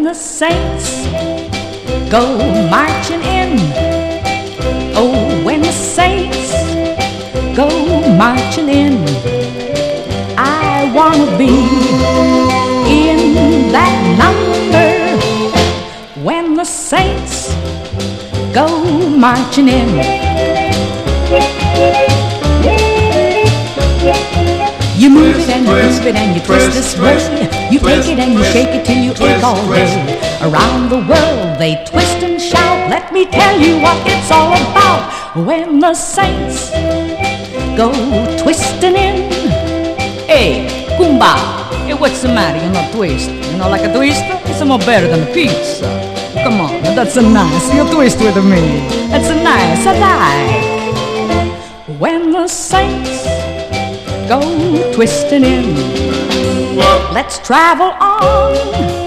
the saints go marching in. Oh, when the saints go marching in, I wanna be in that number. When the saints go marching in, you move it and you move it and you twist this way. You take it and you shake it till you ache all day. Around the world they twist and shout. Let me tell you what it's all about. When the saints go twisting in. Hey, Kumba, hey, what's the matter? You're not twist. You know, like a twister? It's more better than a pizza. Come on, that's a nice. You twist with me. That's a nice. I like. When the saints go twisting in, let's travel on